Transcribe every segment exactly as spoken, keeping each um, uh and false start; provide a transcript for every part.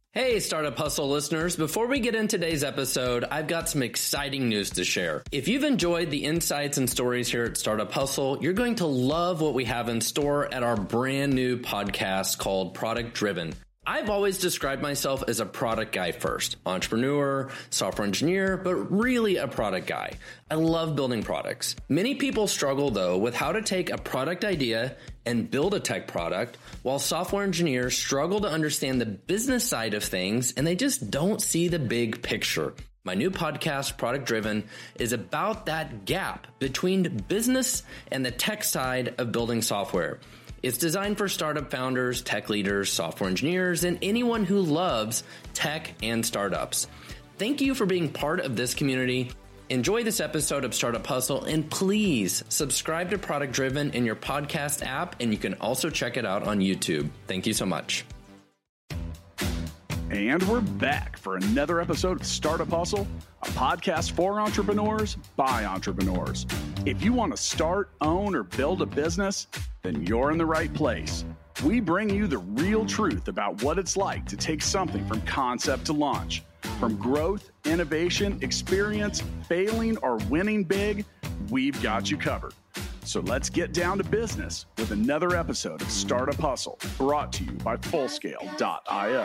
Hey, Startup Hustle listeners. Before we get into today's episode, I've got some exciting news to share. If you've enjoyed the insights and stories here at Startup Hustle, you're going to love what we have in store at our brand new podcast called Product Driven. I've always described myself as a product guy first, entrepreneur, software engineer, but really a product guy. I love building products. Many people struggle though with how to take a product idea and build a tech product, while software engineers struggle to understand the business side of things and they just don't see the big picture. My new podcast, Product Driven, is about that gap between business and the tech side of building software. It's designed for startup founders, tech leaders, software engineers, and anyone who loves tech and startups. Thank you for being part of this community. Enjoy this episode of Startup Hustle, and please subscribe to Product Driven in your podcast app, and you can also check it out on YouTube. Thank you so much. And we're back for another episode of Startup Hustle, a podcast for entrepreneurs by entrepreneurs. If you want to start, own, or build a business, then you're in the right place. We bring you the real truth about what it's like to take something from concept to launch. From growth, innovation, experience, failing, or winning big, we've got you covered. So let's get down to business with another episode of Startup Hustle, brought to you by Fullscale dot io.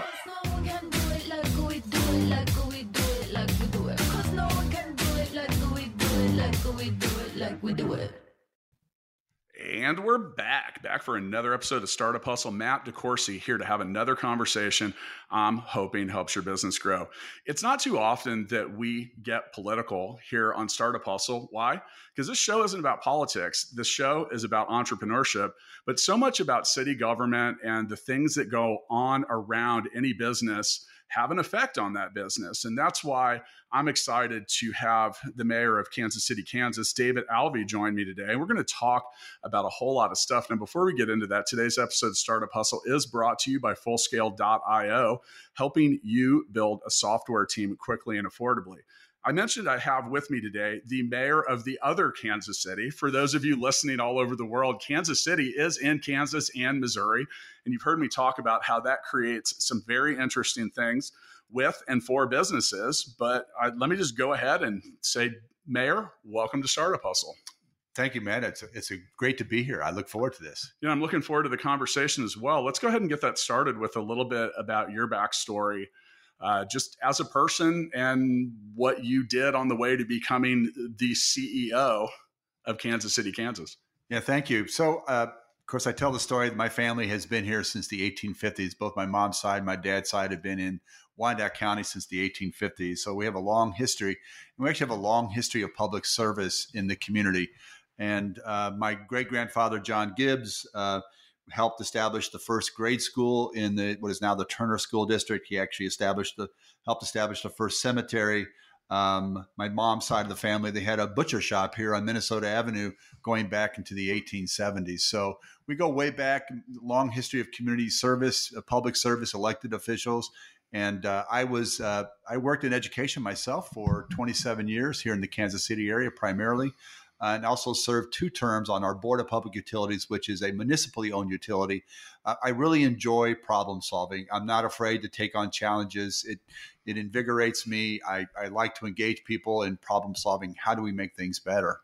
And we're back, back for another episode of Startup Hustle. Matt DeCoursey here to have another conversation I'm hoping helps your business grow. It's not too often that we get political here on Startup Hustle. Why? Because this show isn't about politics. This show is about entrepreneurship, but so much about city government and the things that go on around any business have an effect on that business. And that's why I'm excited to have the mayor of Kansas City, Kansas, David Alvey, join me today. And we're going to talk about a whole lot of stuff. Now, before we get into that, today's episode of Startup Hustle is brought to you by Fullscale dot io, helping you build a software team quickly and affordably. I mentioned I have with me today the mayor of the other Kansas City. For those of you listening all over the world, Kansas City is in Kansas and Missouri. And you've heard me talk about how that creates some very interesting things with and for businesses. But I, let me just go ahead and say, Mayor, welcome to Startup Hustle. Thank you, man. It's a, it's a great to be here. I look forward to this. You know, I'm looking forward to the conversation as well. Let's go ahead and get that started with a little bit about your backstory. Uh, just as a person and what you did on the way to becoming the C E O of Kansas City, Kansas. Yeah, thank you. So, uh, of course, I tell the story that my family has been here since the eighteen fifties. Both my mom's side and my dad's side have been in Wyandotte County since the eighteen fifties. So we have a long history. And we actually have a long history of public service in the community. And uh, my great-grandfather, John Gibbs, uh, helped establish the first grade school in the what is now the Turner School District. He actually established the helped establish the first cemetery. Um, my mom's side of the family, they had a butcher shop here on Minnesota Avenue going back into the eighteen seventies. So we go way back, long history of community service, uh, public service, elected officials. And uh, I was uh, I worked in education myself for twenty-seven years here in the Kansas City area primarily. Uh, and also served two terms on our Board of Public Utilities, which is a municipally owned utility. Uh, I really enjoy problem solving. I'm not afraid to take on challenges. It it invigorates me. I, I like to engage people in problem solving. How do we make things better?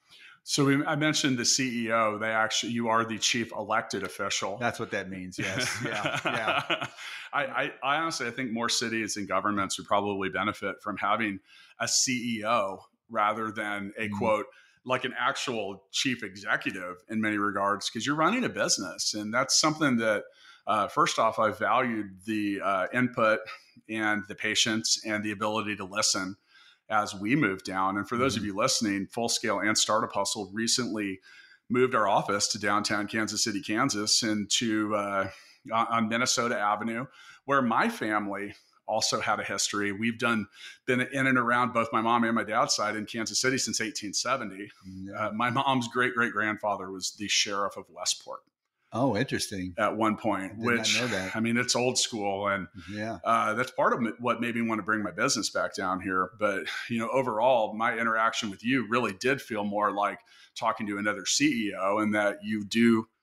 So we, I mentioned the C E O. They actually, you are the chief elected official. That's what that means. Yes. Yeah. Yeah. I, I, I honestly, I think more cities and governments would probably benefit from having a C E O rather than a mm-hmm. quote, like an actual chief executive in many regards, because you're running a business. And that's something that, uh, first off, I valued the uh, input and the patience and the ability to listen as we move down. And for those mm-hmm. of you listening, Fullscale and Startup Hustle recently moved our office to downtown Kansas City, Kansas, and to uh, on Minnesota Avenue, where my family also had a history. We've done been in and around both my mom and my dad's side in Kansas City since eighteen seventy. Yeah. Uh, my mom's great great grandfather was the sheriff of Westport. Oh, interesting. At one point, I did which not know that. I mean, it's old school, and yeah, uh, that's part of what made me want to bring my business back down here. But you know, overall, my interaction with you really did feel more like talking to another C E O, and that you do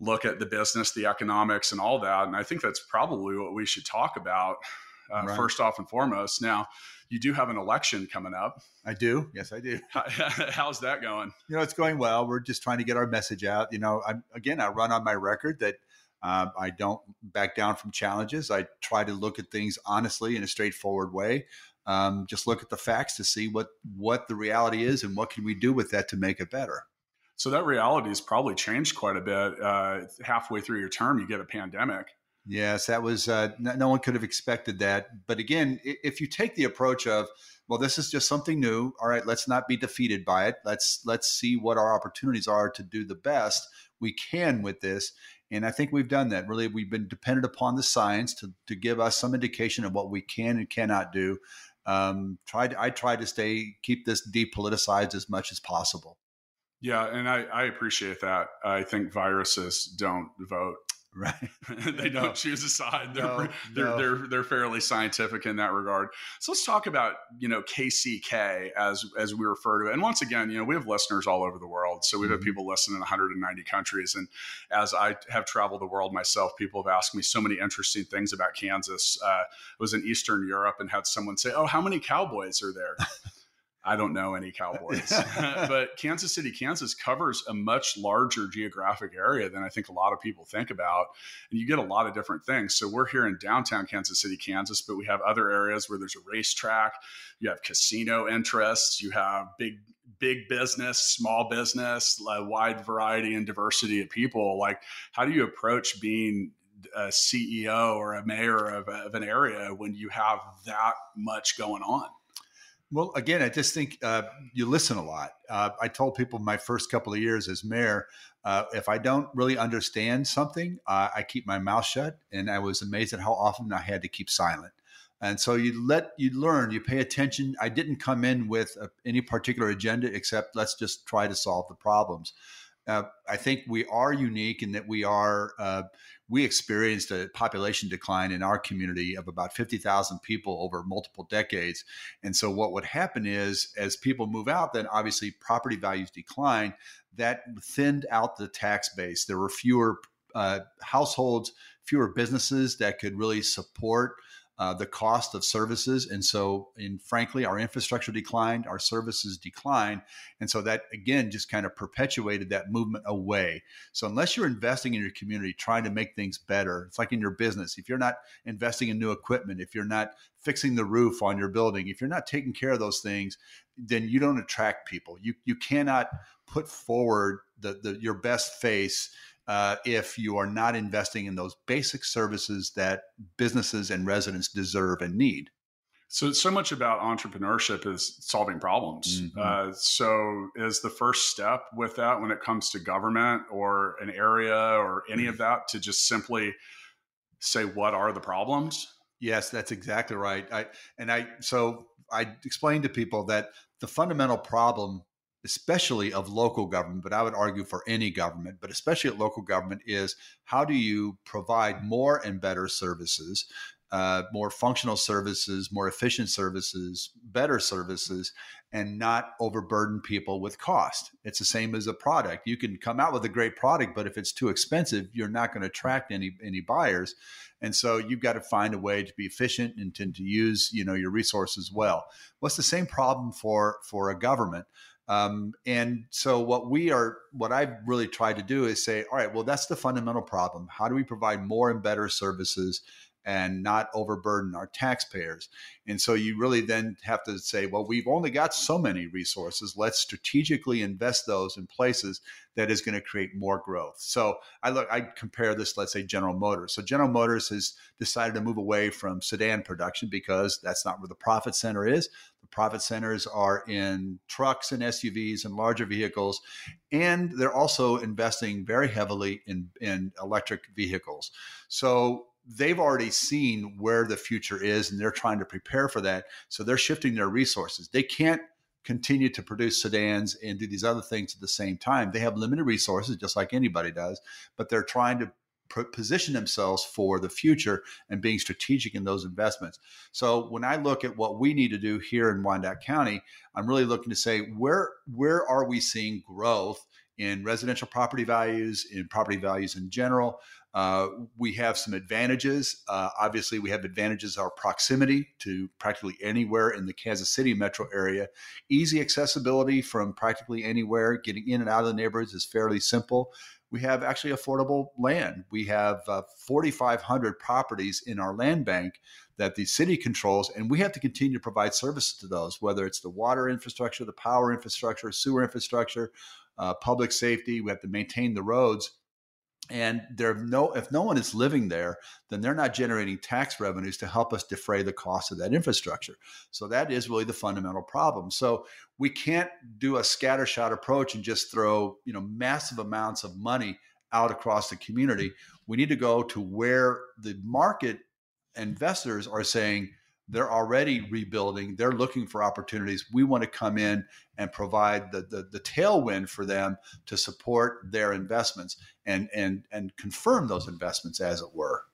look at the business, the economics, and all that. And I think that's probably what we should talk about uh, right. first off and foremost. Now, you do have an election coming up. I do. Yes, I do. How's that going? You know, it's going well. We're just trying to get our message out. You know, I'm, again, I run on my record that uh, I don't back down from challenges. I try to look at things honestly in a straightforward way. Um, just look at the facts to see what, what the reality is and what can we do with that to make it better. So that reality has probably changed quite a bit. Uh, halfway through your term, you get a pandemic. Yes, that was, uh, no, no one could have expected that. But again, if you take the approach of, well, this is just something new. All right, let's not be defeated by it. Let's, let's see what our opportunities are to do the best we can with this. And I think we've done that. Really, we've been dependent upon the science to, to give us some indication of what we can and cannot do. Um, tried, I try to stay, keep this depoliticized as much as possible. Yeah, and I, I appreciate that. I think viruses don't vote. Right. They don't no. choose a side. They're, no, they're, no. they're, they're fairly scientific in that regard. So let's talk about, you know, K C K as, as we refer to it. And once again, you know, we have listeners all over the world. So we've mm-hmm. had people listen in one hundred ninety countries. And as I have traveled the world myself, people have asked me so many interesting things about Kansas. Uh, I was in Eastern Europe and had someone say, oh, how many cowboys are there? I don't know any cowboys, but Kansas City, Kansas covers a much larger geographic area than I think a lot of people think about. And you get a lot of different things. So we're here in downtown Kansas City, Kansas, but we have other areas where there's a racetrack, you have casino interests, you have big, big business, small business, a wide variety and diversity of people. Like, how do you approach being a C E O or a mayor of, a, of an area when you have that much going on? Well, again, I just think uh, you listen a lot. Uh, I told people my first couple of years as mayor, uh, if I don't really understand something, uh, I keep my mouth shut. And I was amazed at how often I had to keep silent. And so you let you learn, you pay attention. I didn't come in with a, any particular agenda except let's just try to solve the problems. Uh, I think we are unique in that we are, uh, we experienced a population decline in our community of about fifty thousand people over multiple decades. And so what would happen is as people move out, then obviously property values decline. That thinned out the tax base. There were fewer uh, households, fewer businesses that could really support Uh, the cost of services. And so, and frankly, our infrastructure declined, our services declined. And so that, again, just kind of perpetuated that movement away. So unless you're investing in your community, trying to make things better, it's like in your business. If you're not investing in new equipment, if you're not fixing the roof on your building, if you're not taking care of those things, then you don't attract people. You, you cannot put forward the, the, your best face Uh, if you are not investing in those basic services that businesses and residents deserve and need. So, so much about entrepreneurship is solving problems. Mm-hmm. Uh, so is the first step with that when it comes to government or an area or any of that to just simply say, what are the problems? Yes, that's exactly right. I, and I, so I explained to people that the fundamental problem, especially of local government, but I would argue for any government, but especially at local government, is how do you provide more and better services, uh, more functional services, more efficient services, better services, and not overburden people with cost. It's the same as a product. You can come out with a great product, but if it's too expensive, you're not going to attract any any buyers. And so you've got to find a way to be efficient and to, to use, you know, your resources well. What's the same problem for for a government? Um, and so what we are, what I've really tried to do is say, all right, well, that's the fundamental problem. How do we provide more and better services and not overburden our taxpayers? And so you really then have to say, well, we've only got so many resources. Let's strategically invest those in places that is going to create more growth. So I look, I compare this, let's say General Motors. So General Motors has decided to move away from sedan production because that's not where the profit center is. The profit centers are in trucks and S U Vs and larger vehicles. And they're also investing very heavily in, in electric vehicles. So they've already seen where the future is and they're trying to prepare for that. So they're shifting their resources. They can't continue to produce sedans and do these other things at the same time. They have limited resources, just like anybody does, but they're trying to position themselves for the future and being strategic in those investments. So when I look at what we need to do here in Wyandotte County, I'm really looking to say, where, where are we seeing growth in residential property values, in property values in general. Uh, we have some advantages. Uh, obviously, we have advantages our proximity to practically anywhere in the Kansas City metro area. Easy accessibility from practically anywhere. Getting in and out of the neighborhoods is fairly simple. We have actually affordable land. We have uh, forty-five hundred properties in our land bank that the city controls, and we have to continue to provide services to those, whether it's the water infrastructure, the power infrastructure, sewer infrastructure, uh, public safety. We have to maintain the roads. And there no, if no one is living there, then they're not generating tax revenues to help us defray the cost of that infrastructure. So that is really the fundamental problem. So we can't do a scattershot approach and just throw, you know, massive amounts of money out across the community. We need to go to where the market investors are saying they're already rebuilding. They're looking for opportunities. We want to come in and provide the, the, the tailwind for them to support their investments and, and, and confirm those investments, as it were.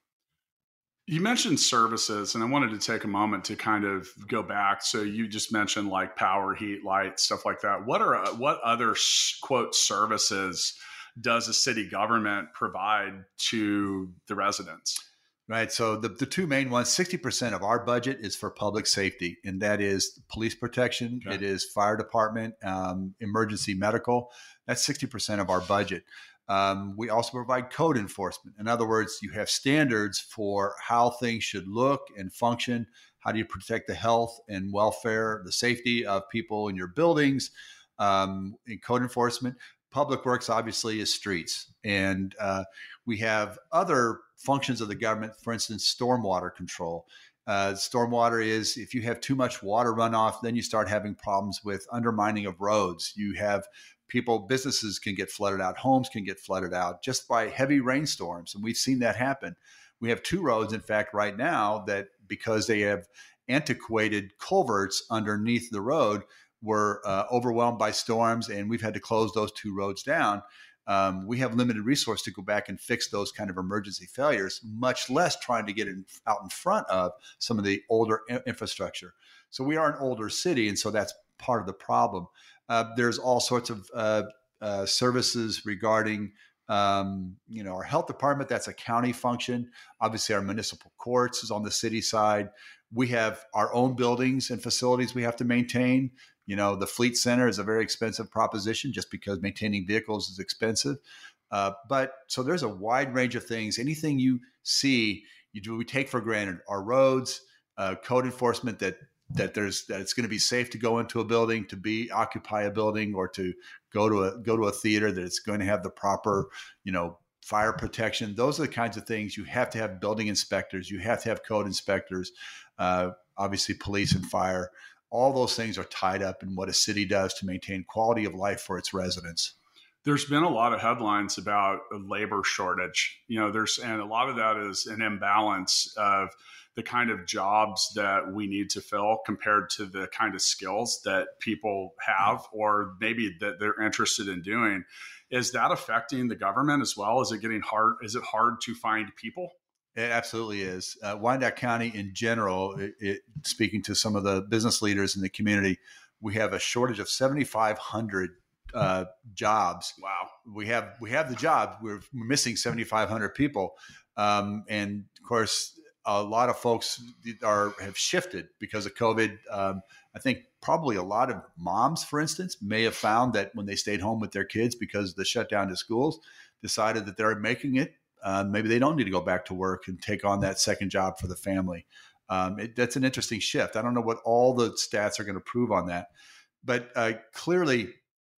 You mentioned services, and I wanted to take a moment to kind of go back. So you just mentioned like power, heat, light, stuff like that. What are what other quote services does a city government provide to the residents? Right. So the, the two main ones, sixty percent of our budget is for public safety, and that is police protection. Okay. It is fire department, um, emergency medical. That's sixty percent of our budget. Um, we also provide code enforcement. In other words, you have standards for how things should look and function. How do you protect the health and welfare, the safety of people in your buildings? Um, in code enforcement, public works obviously is streets. And uh, we have other functions of the government, for instance, stormwater control. Uh, stormwater is if you have too much water runoff, then you start having problems with undermining of roads. You have people, businesses can get flooded out, homes can get flooded out just by heavy rainstorms. And we've seen that happen. We have two roads, in fact, right now that because they have antiquated culverts underneath the road, were uh, overwhelmed by storms, and we've had to close those two roads down. Um, we have limited resource to go back and fix those kind of emergency failures, much less trying to get in, out in front of some of the older in- infrastructure. So we are an older city, and so that's part of the problem. Uh, there's all sorts of uh, uh, services regarding, um, you know, our health department. That's a county function. Obviously, our municipal courts is on the city side. We have our own buildings and facilities we have to maintain. You know, the fleet center is a very expensive proposition just because maintaining vehicles is expensive. Uh, but so there's a wide range of things. Anything you see, you do we take for granted. Our roads, uh, code enforcement that that there's that it's going to be safe to go into a building, to be occupy a building, or to go to a go to a theater, that it's going to have the proper, you know, fire protection. Those are the kinds of things you have to have. Building inspectors, you have to have code inspectors, uh, obviously police and fire. All those things are tied up in what a city does to maintain quality of life for its residents. There's been a lot of headlines about a labor shortage. You know, there's, and a lot of that is an imbalance of the kind of jobs that we need to fill compared to the kind of skills that people have, or maybe that they're interested in doing. Is that affecting the government as well? Is it getting hard? Is it hard to find people? It absolutely is. Uh, Wyandotte County in general, it, it, speaking to some of the business leaders in the community, we have a shortage of seventy-five hundred uh, jobs. Wow. We have we have the job. We're, we're missing seventy-five hundred people. Um, and of course, a lot of folks are have shifted because of COVID. Um, I think probably a lot of moms, for instance, may have found that when they stayed home with their kids because of the shutdown to schools, decided that they're making it. Uh, maybe they don't need to go back to work and take on that second job for the family. Um, it, that's an interesting shift. I don't know what all the stats are going to prove on that, but uh, clearly,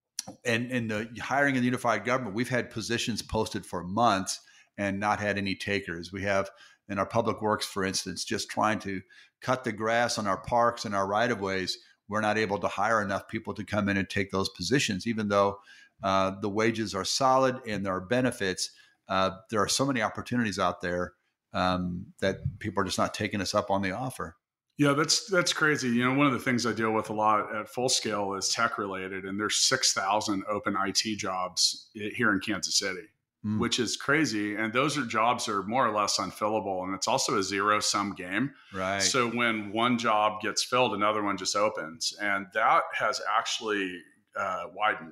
in, in the hiring in the unified government, we've had positions posted for months and not had any takers. We have in our public works, for instance, just trying to cut the grass on our parks and our right of ways. We're not able to hire enough people to come in and take those positions, even though uh, the wages are solid and there are benefits. Uh, there are so many opportunities out there um, that people are just not taking us up on the offer. Yeah, that's that's crazy. You know, one of the things I deal with a lot at Full Scale is tech related, and there's six thousand open I T jobs here in Kansas City, mm. which is crazy. And those are jobs that are more or less unfillable, and it's also a zero sum game. Right. So when one job gets filled, another one just opens, and that has actually uh, widened.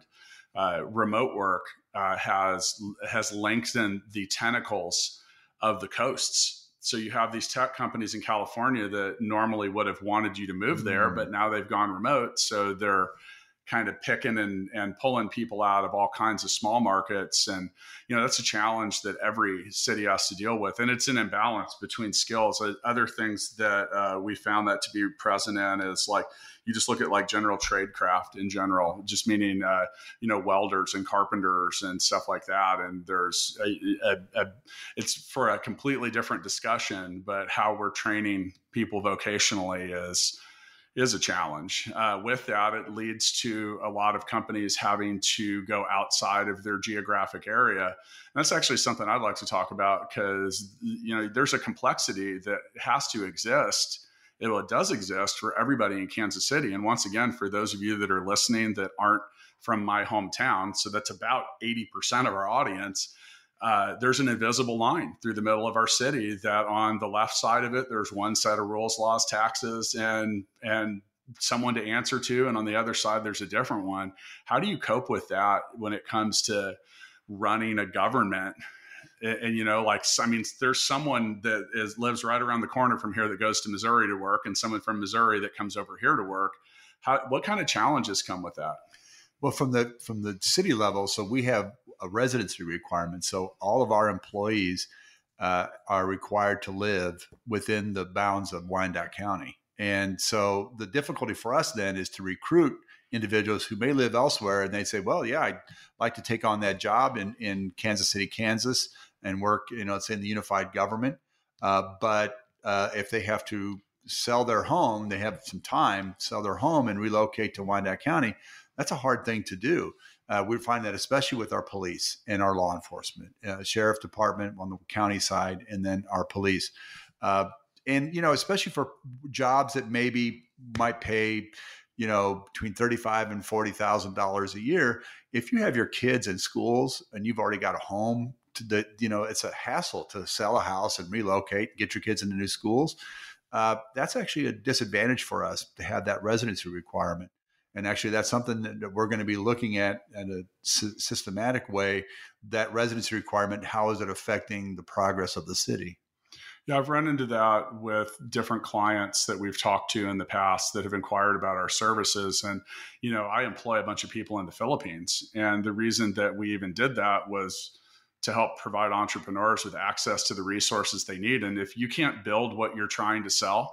uh, remote work uh, has has lengthened the tentacles of the coasts. So you have these tech companies in California that normally would have wanted you to move there, mm. but now they've gone remote. So they're kind of picking and, and pulling people out of all kinds of small markets. And, you know, that's a challenge that every city has to deal with. And it's an imbalance between skills. Other things that uh, we found that to be present in is like, you just look at like general trade craft in general, just meaning, uh, you know, welders and carpenters and stuff like that. And there's a, a, a, it's for a completely different discussion, but how we're training people vocationally is, is a challenge. Uh, with that, it leads to a lot of companies having to go outside of their geographic area. And that's actually something I'd like to talk about because, you know, there's a complexity that has to exist. It, well, it does exist for everybody in Kansas City. And once again, for those of you that are listening that aren't from my hometown, so that's about eighty percent of our audience, Uh, there's an invisible line through the middle of our city that on the left side of it, there's one set of rules, laws, taxes, and and someone to answer to. And on the other side, there's a different one. How do you cope with that when it comes to running a government? And, and you know, like, I mean, there's someone that is lives right around the corner from here that goes to Missouri to work and someone from Missouri that comes over here to work. How, what kind of challenges come with that? Well, from the from the city level, so we have a residency requirement. So all of our employees uh, are required to live within the bounds of Wyandotte County. And so the difficulty for us then is to recruit individuals who may live elsewhere. And they say, well, yeah, I'd like to take on that job in, in Kansas City, Kansas, and work, you know, it's in the unified government. Uh, but uh, if they have to sell their home, they have some time, sell their home and relocate to Wyandotte County, that's a hard thing to do. Uh, we find that especially with our police and our law enforcement, uh, sheriff department on the county side, and then our police. Uh, and, you know, especially for jobs that maybe might pay, you know, between thirty-five thousand dollars and forty thousand dollars a year, if you have your kids in schools and you've already got a home, to the, you know, it's a hassle to sell a house and relocate, get your kids into new schools. Uh, that's actually a disadvantage for us to have that residency requirement. And actually, that's something that we're going to be looking at in a s- systematic way, that residency requirement. How is it affecting the progress of the city? Yeah, I've run into that with different clients that we've talked to in the past that have inquired about our services. And, you know, I employ a bunch of people in the Philippines. And the reason that we even did that was to help provide entrepreneurs with access to the resources they need. And if you can't build what you're trying to sell,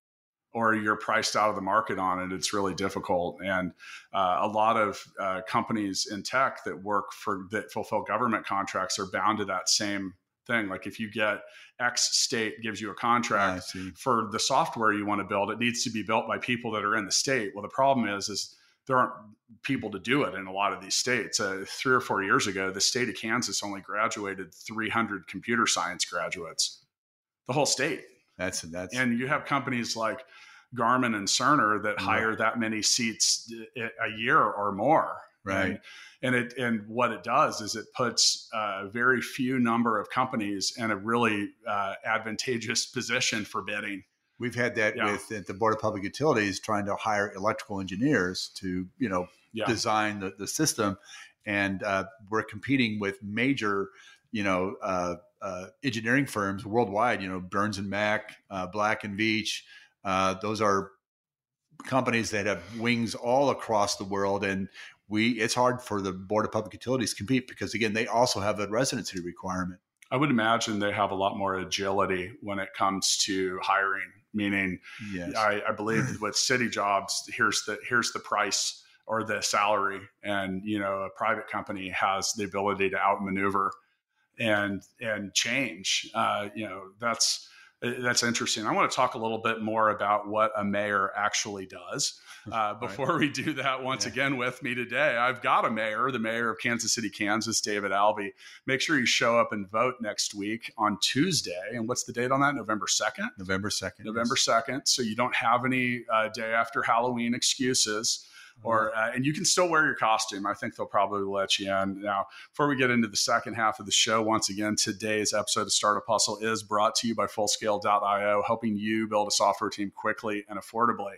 or you're priced out of the market on it, it's really difficult. And uh, a lot of uh, companies in tech that work for, that fulfill government contracts are bound to that same thing. Like if you get X state gives you a contract for the software you want to build, it needs to be built by people that are in the state. Well, the problem is, is there aren't people to do it in a lot of these states. Uh, three or four years ago, the state of Kansas only graduated three hundred computer science graduates, the whole state. That's, that's, and you have companies like Garmin and Cerner that hire yeah. that many seats a year or more. Right. And, and it, and what it does is it puts a very few number of companies in a really uh, advantageous position for bidding. We've had that yeah. with at the Board of Public Utilities, trying to hire electrical engineers to, you know, yeah. design the, the system. And uh, we're competing with major, you know, uh, uh, engineering firms worldwide, you know, Burns and Mac, uh, Black and Veatch. Uh, those are companies that have wings all across the world. And we, it's hard for the Board of Public Utilities to compete because, again, they also have a residency requirement. I would imagine they have a lot more agility when it comes to hiring, meaning yes. I, I believe with city jobs, here's the, here's the price or the salary. And, you know, a private company has the ability to outmaneuver and, and change. Uh, you know, that's, that's interesting. I want to talk a little bit more about what a mayor actually does. Uh, before right. we do that, once yeah. again, with me today, I've got a mayor, the mayor of Kansas City, Kansas, David Albee. Make sure you show up and vote next week on Tuesday. And what's the date on that? November second? November second. November second. So you don't have any uh, day after Halloween excuses. Or uh, and you can still wear your costume. I think they'll probably let you in. Now, before we get into the second half of the show, once again, today's episode of Startup Hustle is brought to you by Fullscale dot io, helping you build a software team quickly and affordably.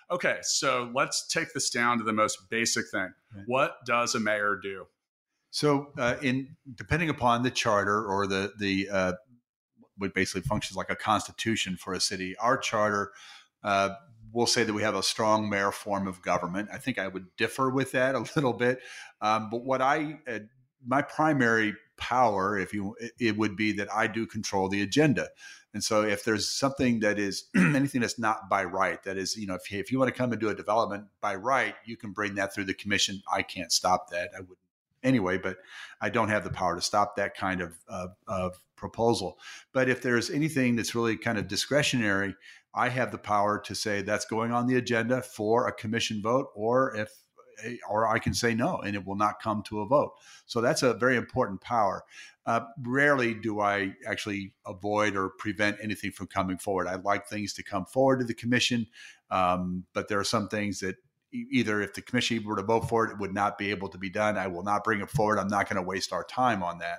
Okay, so let's take this down to the most basic thing. Okay. What does a mayor do? So, uh, in depending upon the charter or the the uh, what basically functions like a constitution for a city, our charter uh, will say that we have a strong mayor form of government. I think I would differ with that a little bit, um, but what I uh, my primary power, if you, it would be that I do control the agenda. And so if there's something that is anything that's not by right, that is, you know, if you, if you want to come and do a development by right, you can bring that through the commission. I can't stop that. I wouldn't anyway, but I don't have the power to stop that kind of, uh, of proposal. But if there's anything that's really kind of discretionary, I have the power to say that's going on the agenda for a commission vote, or if or I can say no, and it will not come to a vote. So that's a very important power. Uh, rarely do I actually avoid or prevent anything from coming forward. I like things to come forward to the commission, um, but there are some things that either if the commission were to vote for it, it would not be able to be done. I will not bring it forward. I'm not going to waste our time on that.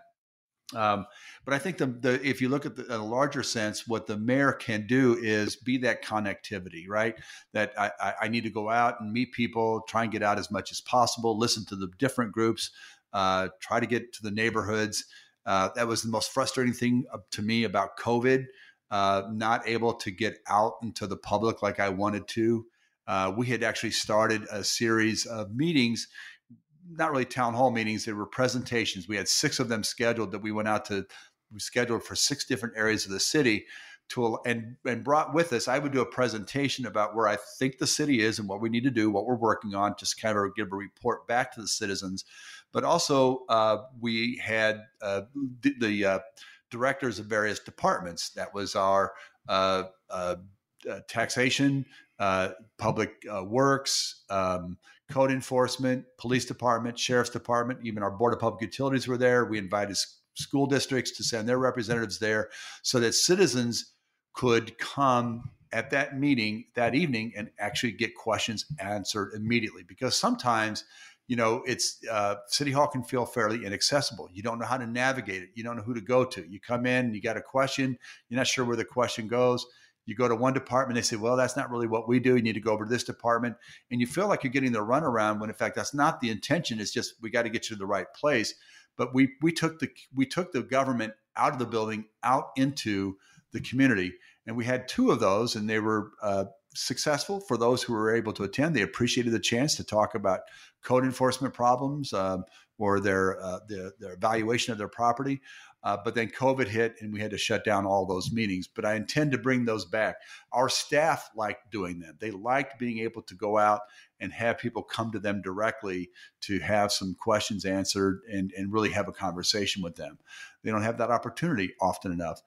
Um, but I think the, the if you look at the, in a larger sense, what the mayor can do is be that connectivity, right? That I, I need to go out and meet people, try and get out as much as possible, listen to the different groups, uh, try to get to the neighborhoods. Uh, that was the most frustrating thing to me about COVID, uh, not able to get out into the public like I wanted to. Uh, we had actually started a series of meetings, not really town hall meetings. They were presentations. We had six of them scheduled that we went out to, we scheduled for six different areas of the city to, and, and brought with us, I would do a presentation about where I think the city is and what we need to do, what we're working on, just kind of give a report back to the citizens. But also uh, we had uh, the, the uh, directors of various departments. That was our uh, uh, uh, taxation, uh, public uh, works, um, code enforcement, police department, sheriff's department, even our board of public utilities were there. We invited school districts to send their representatives there so that citizens could come at that meeting that evening and actually get questions answered immediately. Because sometimes, you know, it's uh, City Hall can feel fairly inaccessible. You don't know how to navigate it. You don't know who to go to. You come in, you got a question, you're not sure where the question goes. You go to one department, they say, well, that's not really what we do. You need to go over to this department. And you feel like you're getting the runaround when in fact, that's not the intention. It's just, we got to get you to the right place. But we we took the we took the government out of the building, out into the community. And we had two of those, and they were uh, successful for those who were able to attend. They appreciated the chance to talk about code enforcement problems um, or their, uh, their, their evaluation of their property. Uh, but then COVID hit and we had to shut down all those meetings. But I intend to bring those back. Our staff liked doing them. They liked being able to go out and have people come to them directly to have some questions answered and, and really have a conversation with them. They don't have that opportunity often enough.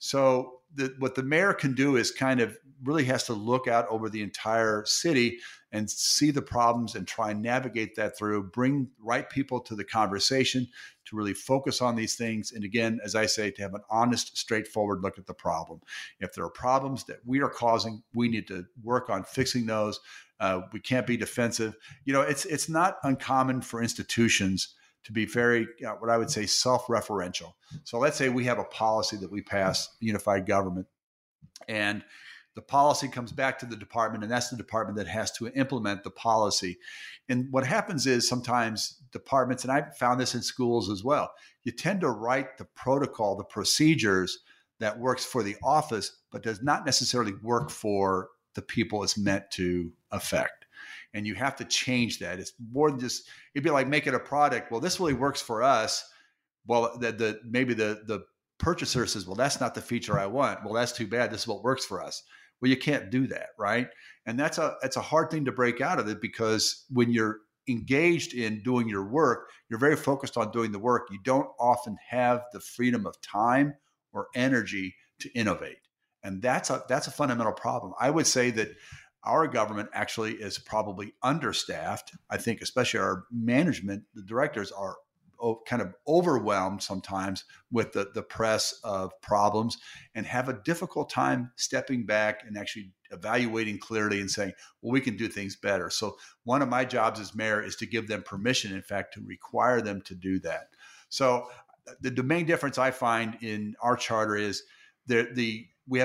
So the, what the mayor can do is kind of really has to look out over the entire city and see the problems and try and navigate that through, bring right people to the conversation to really focus on these things. And again, as I say, to have an honest, straightforward look at the problem. If there are problems that we are causing, we need to work on fixing those. Uh, we can't be defensive. You know, it's it's not uncommon for institutions to be very, uh, what I would say, self-referential. So let's say we have a policy that we pass, unified government, and the policy comes back to the department, and that's the department that has to implement the policy. And what happens is sometimes departments, and I've found this in schools as well, you tend to write the protocol, the procedures that works for the office, but does not necessarily work for the people it's meant to affect. And you have to change that. It's more than just, it'd be like making a product. Well, this really works for us. Well, the, the maybe the, the purchaser says, well, that's not the feature I want. Well, that's too bad. This is what works for us. Well, you can't do that, right? And that's a that's a hard thing to break out of it, because when you're engaged in doing your work, you're very focused on doing the work. You don't often have the freedom of time or energy to innovate. And that's a that's a fundamental problem. I would say that our government actually is probably understaffed. I think especially our management, the directors are kind of overwhelmed sometimes with the, the press of problems and have a difficult time stepping back and actually evaluating clearly and saying, well, we can do things better. So one of my jobs as mayor is to give them permission, in fact, to require them to do that. So the, the main difference I find in our charter is the, the we have a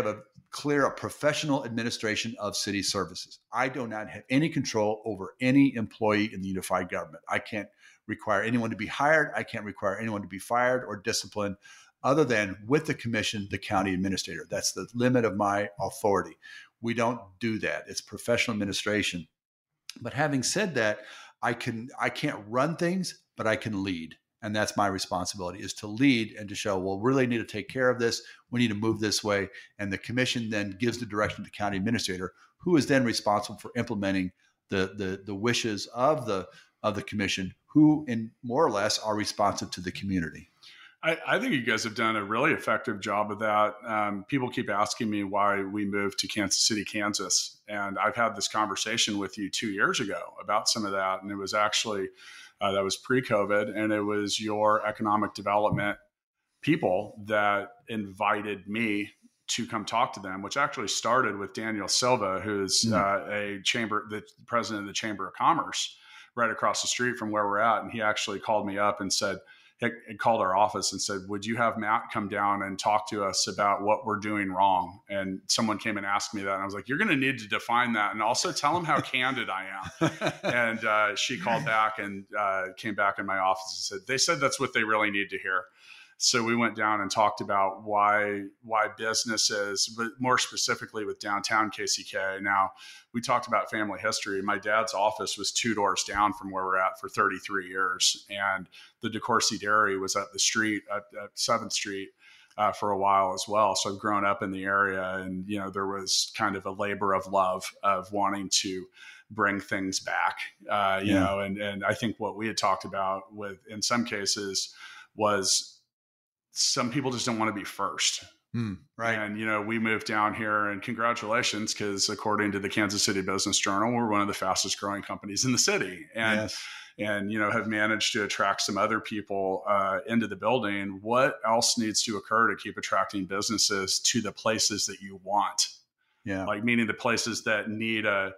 clear a professional administration of city services. I do not have any control over any employee in the unified government. I can't require anyone to be hired. I can't require anyone to be fired or disciplined other than with the commission, the county administrator. That's the limit of my authority. We don't do that. It's professional administration. But having said that, I can I can't run things, but I can lead. And that's my responsibility, is to lead and to show, well, we really need to take care of this. We need to move this way. And the commission then gives the direction to the county administrator, who is then responsible for implementing the the, the wishes of the of the commission, who in more or less are responsive to the community. I, I think you guys have done a really effective job of that. Um, people keep asking me why we moved to Kansas City, Kansas. And I've had this conversation with you two years ago about some of that. And it was actually, uh, that was pre-COVID, and it was your economic development people that invited me to come talk to them, which actually started with Daniel Silva, who's mm. uh, a chamber, the president of the Chamber of Commerce right across the street from where we're at. And he actually called me up and said, It called our office and said, would you have Matt come down and talk to us about what we're doing wrong? And someone came and asked me that. And I was like, you're going to need to define that. And also tell him how candid I am. And uh, she called back and uh, came back in my office and said, they said that's what they really need to hear. So we went down and talked about why why businesses, but more specifically with downtown K C K. Now, we talked about family history. My dad's office was two doors down from where we're at for thirty-three years. And the DeCourcy Dairy was at the street, at, at seventh Street uh, for a while as well. So I've grown up in the area, and, you know, there was kind of a labor of love of wanting to bring things back, uh, you yeah. know, and, and I think what we had talked about with, in some cases, was some people just don't want to be first. Mm, right. And, you know, we moved down here, and congratulations, because according to the Kansas City Business Journal, we're one of the fastest growing companies in the city. And, yes. and, you know, have managed to attract some other people uh, into the building. What else needs to occur to keep attracting businesses to the places that you want? Yeah. Like, meaning the places that need a,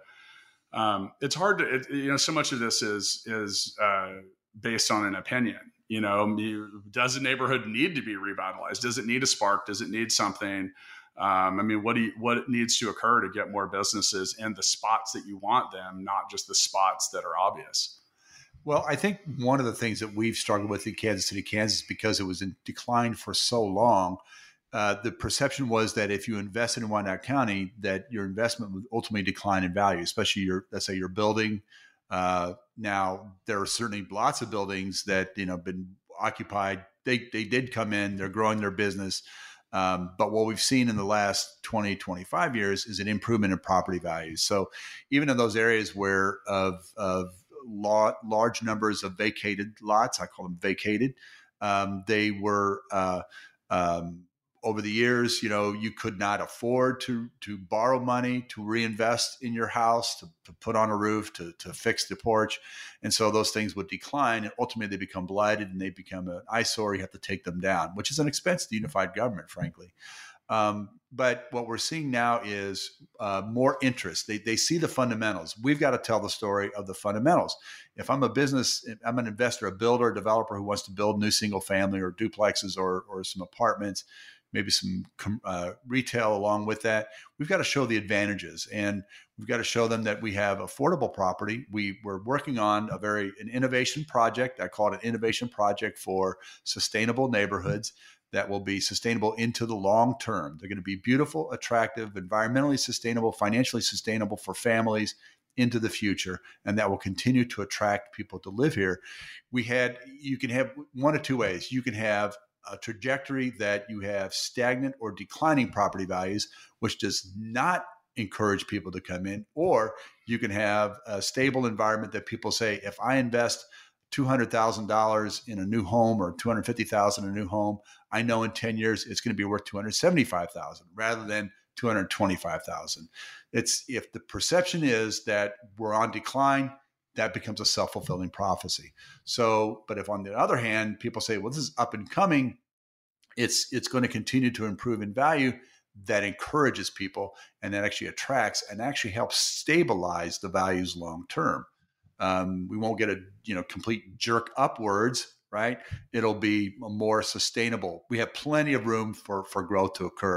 um, it's hard to, it, you know, so much of this is, is uh, based on an opinion. You know, does a neighborhood need to be revitalized? Does it need a spark? Does it need something? Um, I mean, what do you, what needs to occur to get more businesses in the spots that you want them, not just the spots that are obvious? Well, I think one of the things that we've struggled with in Kansas City, Kansas, because it was in decline for so long, uh, the perception was that if you invested in Wyandotte County, that your investment would ultimately decline in value, especially your, let's say, your building. Uh, now, there are certainly lots of buildings that, you know, been occupied. They they did come in. They're growing their business. Um, but what we've seen in the last twenty, twenty-five years is an improvement in property values. So even in those areas where of, of law, large numbers of vacated lots, I call them vacated, um, they were uh, um, over the years, you know, you could not afford to to borrow money to reinvest in your house, to, to put on a roof, to to fix the porch. And so those things would decline, and ultimately they become blighted and they become an eyesore. You have to take them down, which is an expense to the unified government, frankly. Um, but what we're seeing now is uh, more interest. They, they see the fundamentals. We've got to tell the story of the fundamentals. If I'm a business, if I'm an investor, a builder, a developer who wants to build new single family or duplexes or or some apartments, maybe some uh, retail along with that, we've got to show the advantages, and we've got to show them that we have affordable property. We, we're working on a very an innovation project. I call it an innovation project for sustainable neighborhoods that will be sustainable into the long term. They're going to be beautiful, attractive, environmentally sustainable, financially sustainable for families into the future, and that will continue to attract people to live here. We had, you can have one of two ways. You can have a trajectory that you have stagnant or declining property values, which does not encourage people to come in, or you can have a stable environment that people say, if I invest two hundred thousand dollars in a new home or two hundred fifty thousand dollars in a new home, I know in ten years it's going to be worth two hundred seventy-five thousand dollars rather than two hundred twenty-five thousand dollars. It's, if the perception is that we're on decline, that becomes a self-fulfilling prophecy. So, but if on the other hand, people say, well, this is up and coming, it's it's going to continue to improve in value, that encourages people, and that actually attracts and actually helps stabilize the values long term. Um, we won't get a you know complete jerk upwards, right? It'll be more sustainable. We have plenty of room for, for growth to occur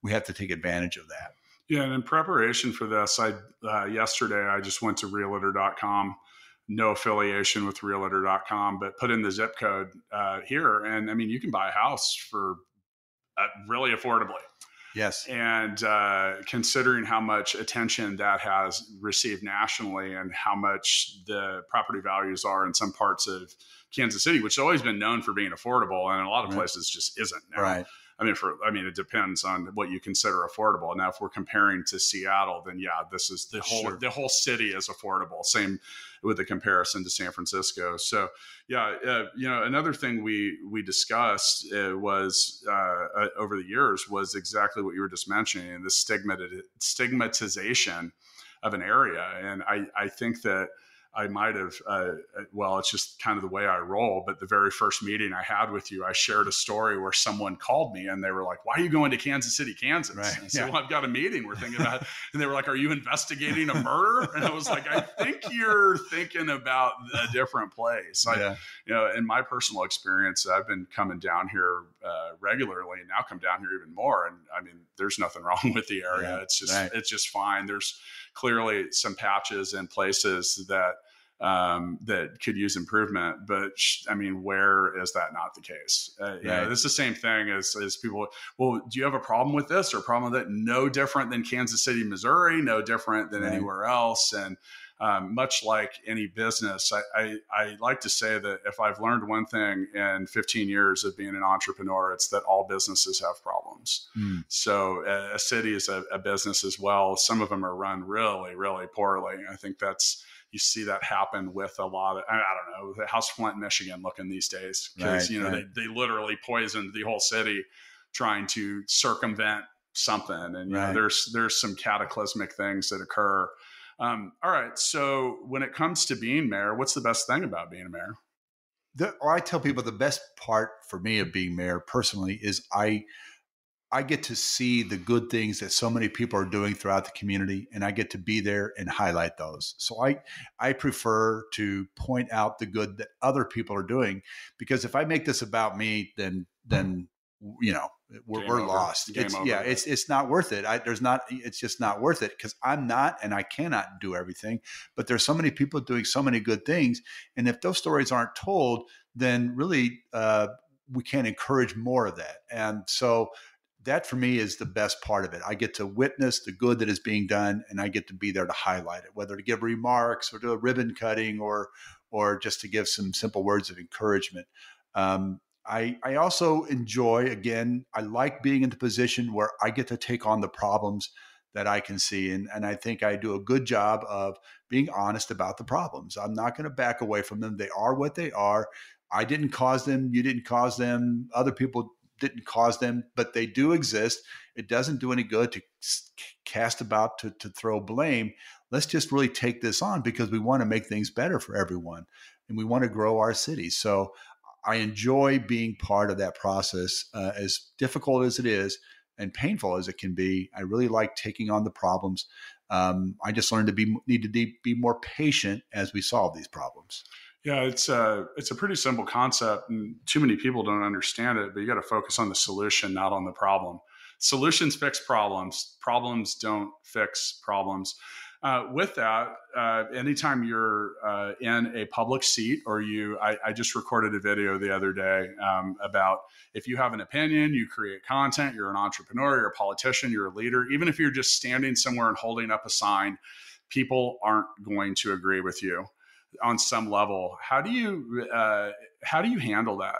we have to take advantage of that. Yeah, and in preparation for this, I uh, yesterday I just went to realtor dot com. No affiliation with realtor dot com, but put in the zip code uh, here, and I mean, you can buy a house for uh, really affordably. Yes. And uh, considering how much attention that has received nationally and how much the property values are in some parts of Kansas City, which has always been known for being affordable, and in a lot of right. places just isn't now. Right. I mean, for I mean, it depends on what you consider affordable. Now, if we're comparing to Seattle, then yeah, this is the whole Sure. the whole city is affordable. Same with the comparison to San Francisco. So yeah, uh, you know, another thing we we discussed uh, was uh, uh, over the years was exactly what you were just mentioning, the stigmat stigmatization of an area, and I I think that. I might have, uh, well, it's just kind of the way I roll. But the very first meeting I had with you, I shared a story where someone called me and they were like, why are you going to Kansas City, Kansas? Right. And I said, Yeah. well, I've got a meeting we're thinking about. And they were like, are you investigating a murder? And I was like, I think you're thinking about a different place. I, Yeah. you know, in my personal experience, I've been coming down here uh, regularly and now come down here even more. And I mean, there's nothing wrong with the area. Yeah. It's just, Right. it's just fine. There's clearly some patches and places that, um, that could use improvement, but sh- I mean, where is that not the case? Uh, you know, Right. this is the same thing as, as people, well, do you have a problem with this or a problem with that? No different than Kansas City, Missouri, no different than Right. anywhere else. And, um, much like any business, I, I, I like to say that if I've learned one thing in fifteen years of being an entrepreneur, it's that all businesses have problems. Mm. So a, a city is a, a business as well. Some of them are run really, really poorly. I think that's, you see that happen with a lot of, I don't know, how's Flint, Michigan looking these days? Because, Right, you know, right. they, they literally poisoned the whole city trying to circumvent something. And, you know, Right. there's, there's some cataclysmic things that occur. Um, all right. So when it comes to being mayor, what's the best thing about being a mayor? The, or I tell people the best part for me of being mayor personally is I I get to see the good things that so many people are doing throughout the community, and I get to be there and highlight those. So I I prefer to point out the good that other people are doing, because if I make this about me, then then you know we're, Game we're over. lost. Game It's, over. yeah, it's it's not worth it. I, there's not. It's just not worth it because I'm not, and I cannot do everything. But there's so many people doing so many good things, and if those stories aren't told, then really uh, we can't encourage more of that. And so that for me is the best part of it. I get to witness the good that is being done, and I get to be there to highlight it, whether to give remarks or do a ribbon cutting or or just to give some simple words of encouragement. Um, I, I also enjoy, again, I like being in the position where I get to take on the problems that I can see. And, and I think I do a good job of being honest about the problems. I'm not going to back away from them. They are what they are. I didn't cause them. You didn't cause them. Other people didn't cause them, but they do exist. It doesn't do any good to cast about, to, to throw blame. Let's just really take this on because we want to make things better for everyone and we want to grow our city. So I enjoy being part of that process, uh, as difficult as it is and painful as it can be. I really like taking on the problems. Um, I just learned to be need to be, be more patient as we solve these problems. Yeah, it's a it's a pretty simple concept, and too many people don't understand it. But you got to focus on the solution, not on the problem. Solutions fix problems. Problems don't fix problems. Uh, with that, uh, anytime you're uh, in a public seat, or you, I, I just recorded a video the other day um, about if you have an opinion, you create content, you're an entrepreneur, you're a politician, you're a leader. Even if you're just standing somewhere and holding up a sign, people aren't going to agree with you on some level. How do you uh, how do you handle that?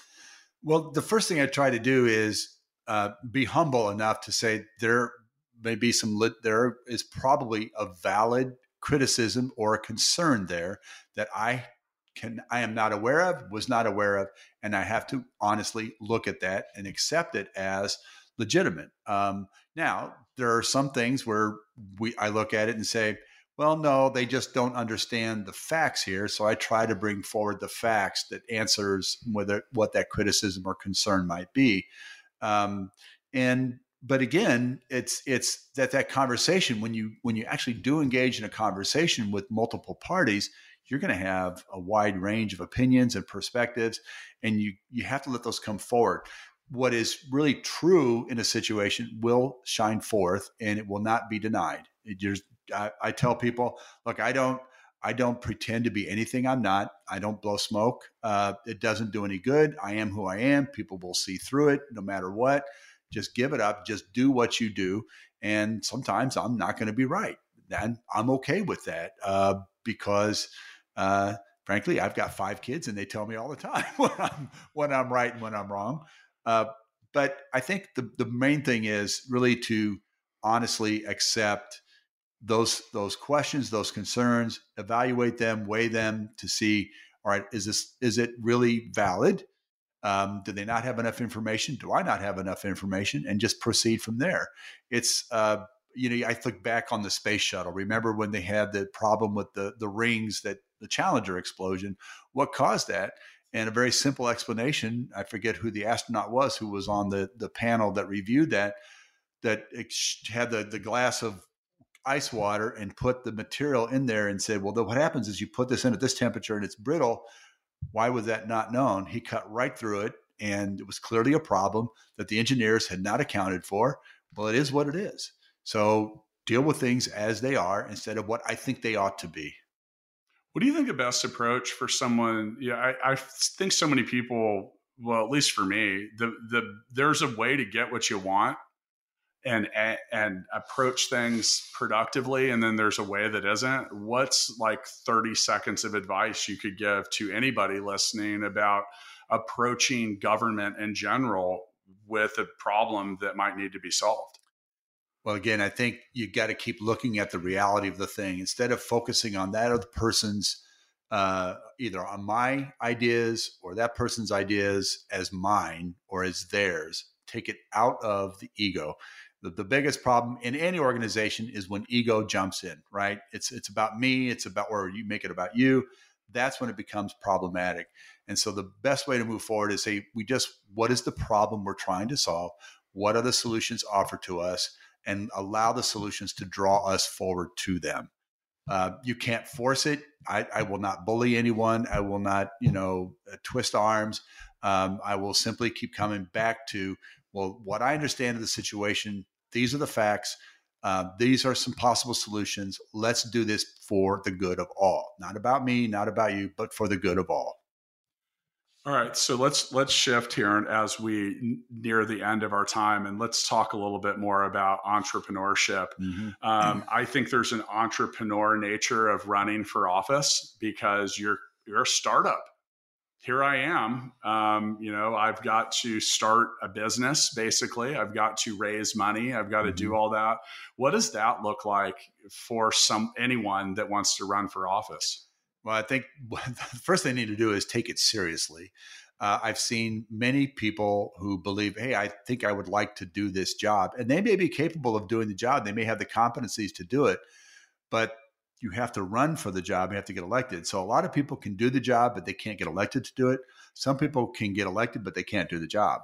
Well, the first thing I try to do is uh, be humble enough to say there may be some lit, there is probably a valid criticism or a concern there that I can I am not aware of, was not aware of, and I have to honestly look at that and accept it as legitimate. Um, now, there are some things where we I look at it and say, well, no, they just don't understand the facts here. So I try to bring forward the facts that answers whether what that criticism or concern might be. Um, and but again, it's it's that that conversation when you when you actually do engage in a conversation with multiple parties, you're going to have a wide range of opinions and perspectives, and you you have to let those come forward. what is really true in a situation will shine forth, and it will not be denied. It just, I, I tell people, look, I don't, I don't pretend to be anything I'm not. I don't blow smoke. Uh, it doesn't do any good. I am who I am. People will see through it no matter what. Just give it up. Just do what you do. And sometimes I'm not going to be right. And I'm okay with that uh, because, uh, frankly, I've got five kids and they tell me all the time when I'm, when I'm right and when I'm wrong. Uh, but I think the, the main thing is really to honestly accept those those questions, those concerns, evaluate them, weigh them to see, all right, is this is it really valid? Um, do they not have enough information? Do I not have enough information? And just proceed from there. It's uh, you know, I look back on the space shuttle. Remember when they had the problem with the the rings, that the Challenger explosion? What caused that? And a very simple explanation. I forget who the astronaut was who was on the the panel that reviewed that. That had the the glass of ice water and put the material in there and said, well, what happens is you put this in at this temperature and it's brittle. Why was that not known? He cut right through it, and it was clearly a problem that the engineers had not accounted for. Well, it is what it is. So deal with things as they are instead of what I think they ought to be. What do you think the best approach for someone? Yeah, I, I think so many people, well, at least for me, the the there's a way to get what you want and and approach things productively, and then there's a way that isn't. What's like thirty seconds of advice you could give to anybody listening about approaching government in general with a problem that might need to be solved? Well, again, I think you got to keep looking at the reality of the thing instead of focusing on that other person's uh, either on my ideas or that person's ideas as mine or as theirs. Take it out of the ego. The, the biggest problem in any organization is when ego jumps in, right? It's it's about me. It's about where you make it about you. That's when it becomes problematic. And so the best way to move forward is say, we just, what is the problem we're trying to solve? What are the solutions offered to us? And allow the solutions to draw us forward to them. Uh, you can't force it. I, I will not bully anyone. I will not, you know, uh, twist arms. Um, I will simply keep coming back to, well, what I understand of the situation, these are the facts. Uh, these are some possible solutions. Let's do this for the good of all. Not about me, not about you, but for the good of all. All right, so let's let's shift here as we near the end of our time, and let's talk a little bit more about entrepreneurship. Mm-hmm. Um, I think there's an entrepreneur nature of running for office because you're you're a startup. Here I am. Um, you know, I've got to start a business. Basically, I've got to raise money. I've got to mm-hmm. do all that. What does that look like for some anyone that wants to run for office? Well, I think the first thing they need to do is take it seriously. Uh, I've seen many people who believe, hey, I think I would like to do this job. And they may be capable of doing the job. They may have the competencies to do it. But you have to run for the job. You have to get elected. So a lot of people can do the job, but they can't get elected to do it. Some people can get elected, but they can't do the job.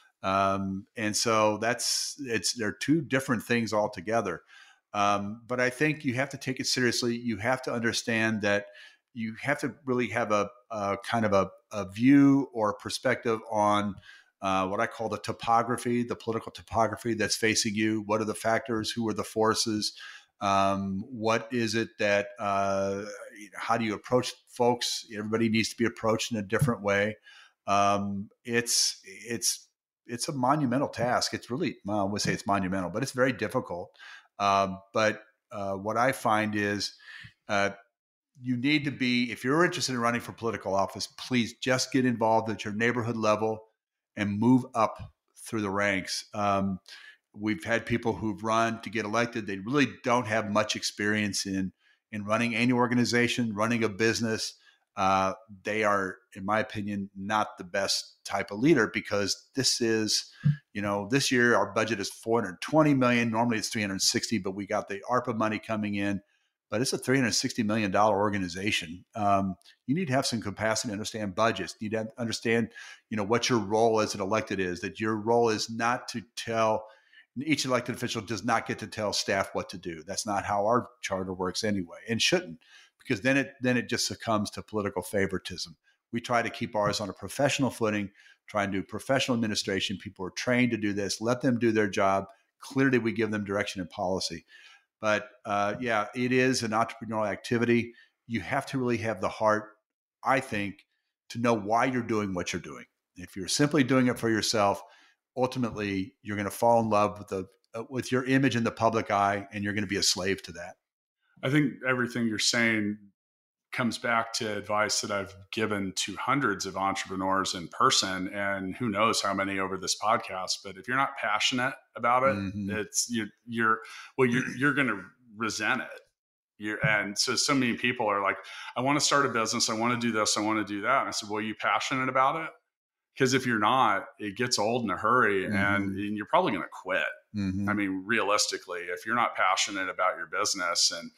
Um, and so that's it's they're two different things altogether. Um, but I think you have to take it seriously. You have to understand that you have to really have a, a kind of a, a view or perspective on uh, what I call the topography, the political topography that's facing you. What are the factors? Who are the forces? Um, what is it that, uh, how do you approach folks? Everybody needs to be approached in a different way. Um, it's, it's, it's a monumental task. It's really, well, I would say it's monumental, but it's very difficult. Um, but uh, what I find is, uh, you need to be, if you're interested in running for political office, please just get involved at your neighborhood level and move up through the ranks. Um, we've had people who've run to get elected. They really don't have much experience in, in running any organization, running a business. Uh, they are, in my opinion, not the best type of leader because this is, you know, this year our budget is four hundred twenty million. Normally it's three hundred sixty, but we got the ARPA money coming in. But it's a three hundred sixty million dollars organization. Um, you need to have some capacity to understand budgets. You need to understand, you know, what your role as an elected is, that your role is not to tell, each elected official does not get to tell staff what to do. That's not how our charter works anyway, and shouldn't, because then it then it just succumbs to political favoritism. We try to keep ours on a professional footing, try and do professional administration. People are trained to do this. Let them do their job. Clearly, we give them direction and policy. But uh, yeah, it is an entrepreneurial activity. You have to really have the heart, I think, to know why you're doing what you're doing. If you're simply doing it for yourself, ultimately, you're going to fall in love with the uh, with your image in the public eye, and you're going to be a slave to that. I think everything you're saying comes back to advice that I've given to hundreds of entrepreneurs in person, and who knows how many over this podcast. But if you're not passionate about it, mm-hmm. it's you, you're well, you're you're going to resent it. You're, and so, so many people are like, I want to start a business. I want to do this. I want to do that. And I said, well, are you passionate about it? Because if you're not, it gets old in a hurry, mm-hmm. and, and you're probably going to quit. Mm-hmm. I mean, realistically, if you're not passionate about your business, and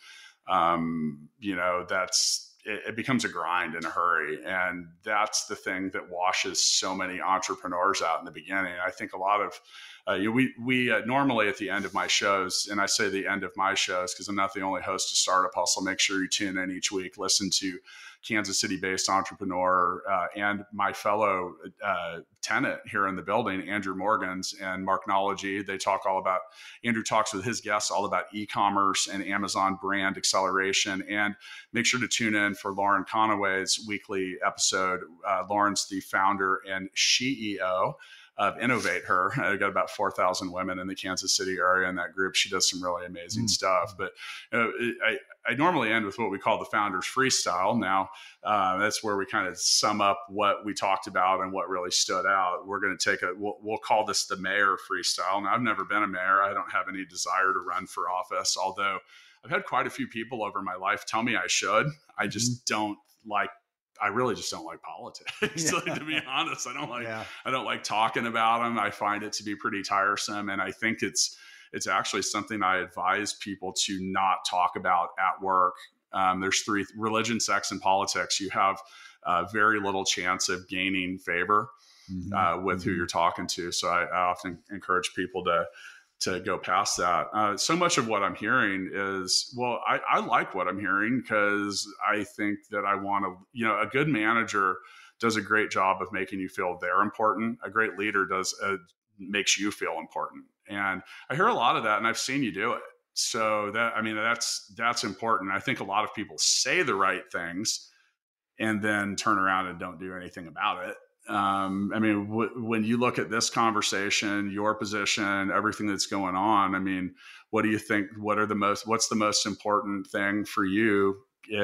um, you know, that's it, it becomes a grind in a hurry, and that's the thing that washes so many entrepreneurs out in the beginning. I think a lot of uh, you know, we we uh, normally at the end of my shows, and I say the end of my shows because I'm not the only host to Startup Hustle. Make sure you tune in each week, listen to Kansas City-based entrepreneur uh, and my fellow uh, tenant here in the building, Andrew Morgans and Marknology. They talk all about, Andrew talks with his guests all about e-commerce and Amazon brand acceleration. And make sure to tune in for Lauren Conaway's weekly episode. Uh, Lauren's the founder and C E O of Innovate Her. I've got about four thousand women in the Kansas City area in that group. She does some really amazing mm-hmm. stuff. But you know, I, I normally end with what we call the Founders Freestyle. Now, uh, that's where we kind of sum up what we talked about and what really stood out. We're going to take a, we'll, we'll call this the Mayor Freestyle. Now, I've never been a mayor. I don't have any desire to run for office, although I've had quite a few people over my life tell me I should. I just mm-hmm. don't like I really just don't like politics. Yeah. Like, to be honest, I don't like, yeah. I don't like talking about them. I find it to be pretty tiresome. And I think it's, it's actually something I advise people to not talk about at work. Um, there's three: religion, sex, and politics. You have uh, very little chance of gaining favor mm-hmm. uh, with mm-hmm. who you're talking to. So I, I often encourage people to, to go past that. Uh, so much of what I'm hearing is, well, I, I like what I'm hearing because I think that I want to, you know, a good manager does a great job of making you feel they're important. A great leader does, uh, makes you feel important. And I hear a lot of that, and I've seen you do it. So that, I mean, that's, that's important. I think a lot of people say the right things and then turn around and don't do anything about it. Um, I mean, w- when you look at this conversation, your position, everything that's going on, I mean, what do you think, what are the most, what's the most important thing for you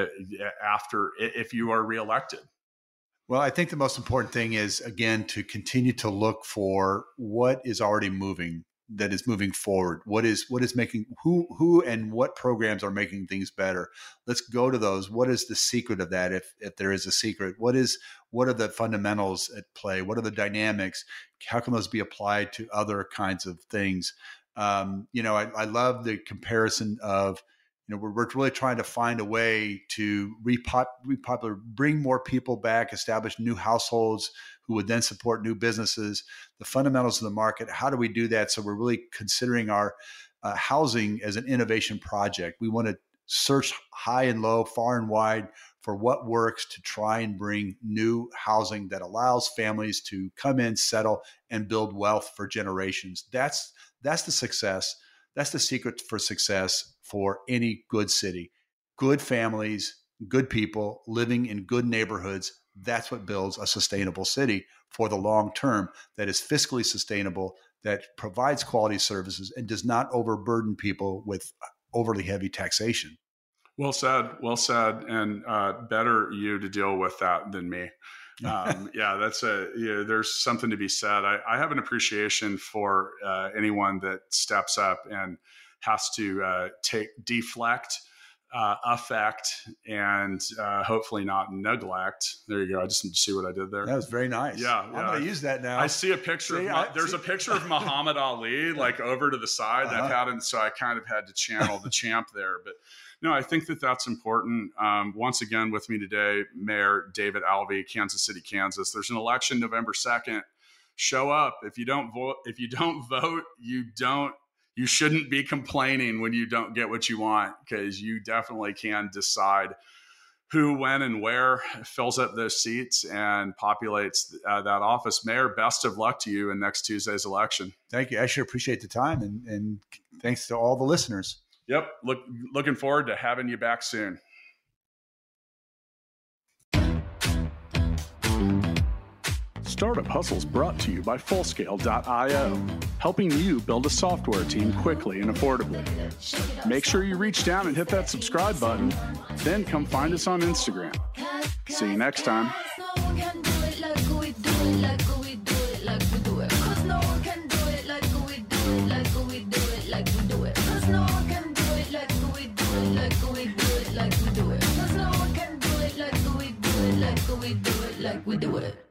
after, if you are reelected? Well, I think the most important thing is, again, to continue to look for what is already moving, that is moving forward. What is what is making who who and what programs are making things better? Let's go to those. What is the secret of that? If if there is a secret, what is what are the fundamentals at play? What are the dynamics? How can those be applied to other kinds of things? Um, you know, I, I love the comparison of, you know, we're, we're really trying to find a way to repop, repopulate, bring more people back, establish new households who would then support new businesses, the fundamentals of the market. How do we do that? So we're really considering our uh, housing as an innovation project. We want to search high and low, far and wide for what works to try and bring new housing that allows families to come in, settle, and build wealth for generations. That's that's the success. That's the secret for success for any good city. Good families, good people living in good neighborhoods. That's what builds a sustainable city for the long term, that is fiscally sustainable, that provides quality services and does not overburden people with overly heavy taxation. Well said. Well said. And uh, better you to deal with that than me. um, yeah, that's a, you know, there's something to be said. I, I have an appreciation for uh, anyone that steps up and has to uh, take deflect, uh, affect, and uh, hopefully not neglect. There you go. I just need to see what I did there. That was very nice. Yeah, I'm yeah. going to use that now. I see a picture. See, of my, I, there's see. a picture of Muhammad Ali, like over to the side. Uh-huh. I've had it, so I kind of had to channel the champ there, but. No, I think that that's important. Um, once again, with me today, Mayor David Alvey, Kansas City, Kansas. There's an election November second. Show up. If you don't vote, if you don't vote, you don't. You shouldn't be complaining when you don't get what you want, because you definitely can decide who, when, and where fills up those seats and populates uh, that office. Mayor, best of luck to you in next Tuesday's election. Thank you. I sure appreciate the time, and, and thanks to all the listeners. Yep. Look, looking forward to having you back soon. Startup Hustles brought to you by Fullscale dot io, helping you build a software team quickly and affordably. Make sure you reach down and hit that subscribe button, then come find us on Instagram. See you next time. We do it.